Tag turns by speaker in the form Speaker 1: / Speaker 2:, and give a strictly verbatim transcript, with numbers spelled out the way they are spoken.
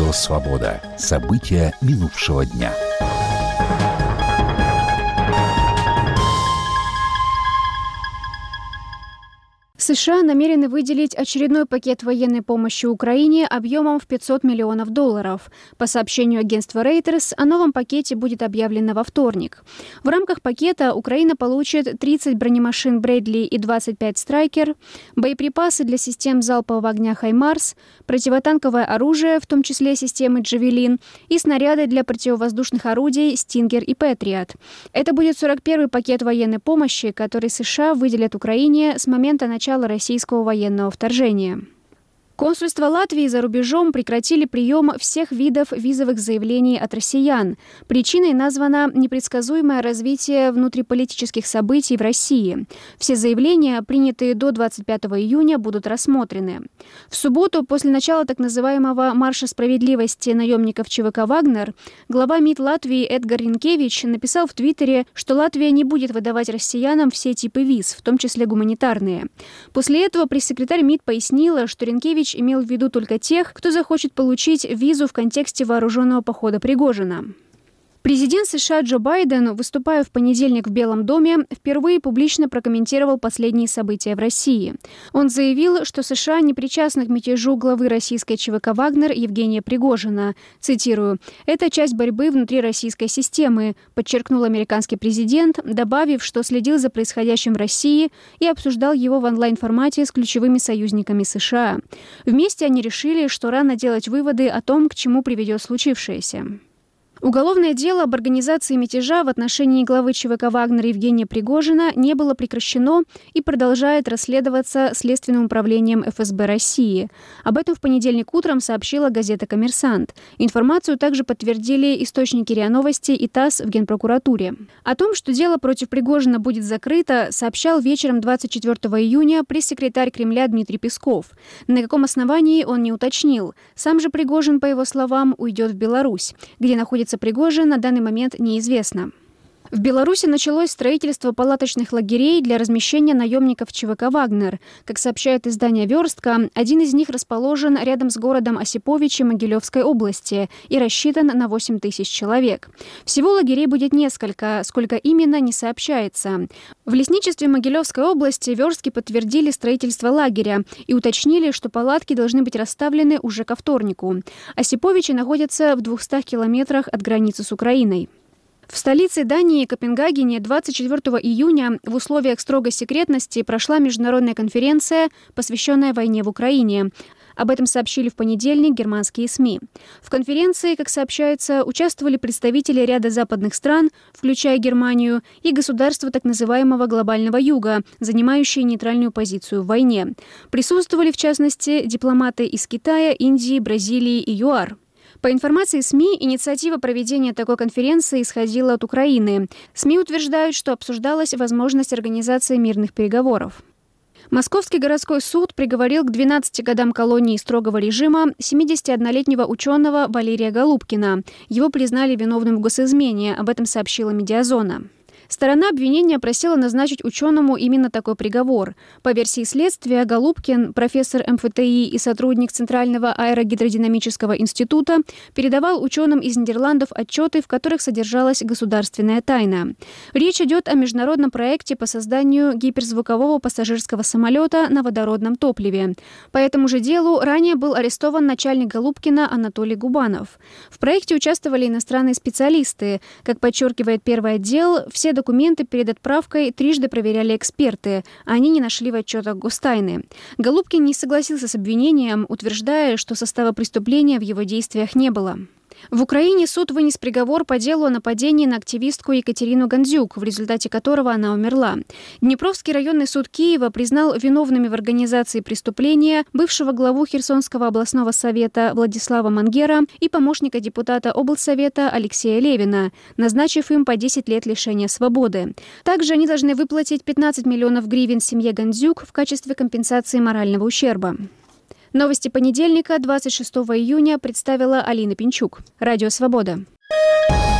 Speaker 1: Радио «Свобода». События минувшего дня.
Speaker 2: США намерены выделить очередной пакет военной помощи Украине объемом в пятьсот миллионов долларов. По сообщению агентства Reuters, о новом пакете будет объявлено во вторник. В рамках пакета Украина получит тридцать бронемашин Брэдли и двадцать пять Страйкер, боеприпасы для систем залпового огня «Хаймарс», противотанковое оружие, в том числе системы «Джавелин», и снаряды для противовоздушных орудий «Стингер» и «Патриот». Это будет сорок первый пакет военной помощи, который США выделят Украине с момента начала российского военного вторжения. Консульства Латвии за рубежом прекратили прием всех видов визовых заявлений от россиян. Причиной названо непредсказуемое развитие внутриполитических событий в России. Все заявления, принятые до двадцать пятого июня, будут рассмотрены. В субботу, после начала так называемого «Марша справедливости» наемников ЧВК «Вагнер», глава МИД Латвии Эдгар Ринкевич написал в Твиттере, что Латвия не будет выдавать россиянам все типы виз, в том числе гуманитарные. После этого пресс-секретарь МИД пояснила, что Ринкевич имел в виду только тех, кто захочет получить визу в контексте вооруженного похода Пригожина. Президент США Джо Байден, выступая в понедельник в Белом доме, впервые публично прокомментировал последние события в России. Он заявил, что США не причастны к мятежу главы российской ЧВК «Вагнер» Евгения Пригожина. Цитирую: «Это часть борьбы внутри российской системы», подчеркнул американский президент, добавив, что следил за происходящим в России и обсуждал его в онлайн-формате с ключевыми союзниками США. Вместе они решили, что рано делать выводы о том, к чему приведет случившееся. Уголовное дело об организации мятежа в отношении главы ЧВК «Вагнер» Евгения Пригожина не было прекращено и продолжает расследоваться Следственным управлением эф эс бэ России. Об этом в понедельник утром сообщила газета «Коммерсант». Информацию также подтвердили источники РИА Новости и ТАСС в Генпрокуратуре. О том, что дело против Пригожина будет закрыто, сообщал вечером двадцать четвёртого июня пресс-секретарь Кремля Дмитрий Песков. На каком основании он не уточнил. Сам же Пригожин, по его словам, уйдет в Беларусь, где находится Пригожин, на данный момент неизвестно. В Беларуси началось строительство палаточных лагерей для размещения наемников ЧВК «Вагнер». Как сообщает издание «Верстка», один из них расположен рядом с городом Осиповичи Могилевской области и рассчитан на восемь тысяч человек. Всего лагерей будет несколько, сколько именно не сообщается. В лесничестве Могилевской области верстки подтвердили строительство лагеря и уточнили, что палатки должны быть расставлены уже ко вторнику. Осиповичи находятся в двухстах километрах от границы с Украиной. В столице Дании, Копенгагене, двадцать четвёртого июня в условиях строгой секретности прошла международная конференция, посвященная войне в Украине. Об этом сообщили в понедельник германские СМИ. В конференции, как сообщается, участвовали представители ряда западных стран, включая Германию, и государства так называемого глобального юга, занимающие нейтральную позицию в войне. Присутствовали, в частности, дипломаты из Китая, Индии, Бразилии и ЮАР. По информации СМИ, инициатива проведения такой конференции исходила от Украины. СМИ утверждают, что обсуждалась возможность организации мирных переговоров. Московский городской суд приговорил к двенадцати годам колонии строгого режима семидесятиоднолетнего ученого Валерия Голубкина. Его признали виновным в госизмене, об этом сообщила «Медиазона». Сторона обвинения просила назначить ученому именно такой приговор. По версии следствия, Голубкин, профессор эм эф тэ и и сотрудник Центрального аэрогидродинамического института, передавал ученым из Нидерландов отчеты, в которых содержалась государственная тайна. Речь идет о международном проекте по созданию гиперзвукового пассажирского самолета на водородном топливе. По этому же делу ранее был арестован начальник Голубкина Анатолий Губанов. В проекте участвовали иностранные специалисты. Как подчеркивает первый отдел, все документы перед отправкой трижды проверяли эксперты, а они не нашли в отчетах гостайны. Голубкин не согласился с обвинением, утверждая, что состава преступления в его действиях не было. В Украине суд вынес приговор по делу о нападении на активистку Екатерину Гандзюк, в результате которого она умерла. Днепровский районный суд Киева признал виновными в организации преступления бывшего главу Херсонского областного совета Владислава Мангера и помощника депутата облсовета Алексея Левина, назначив им по десять лет лишения свободы. Также они должны выплатить пятнадцать миллионов гривен семье Гандзюк в качестве компенсации морального ущерба. Новости понедельника, двадцать шестого июня, представила Алина Пинчук. Радио «Свобода».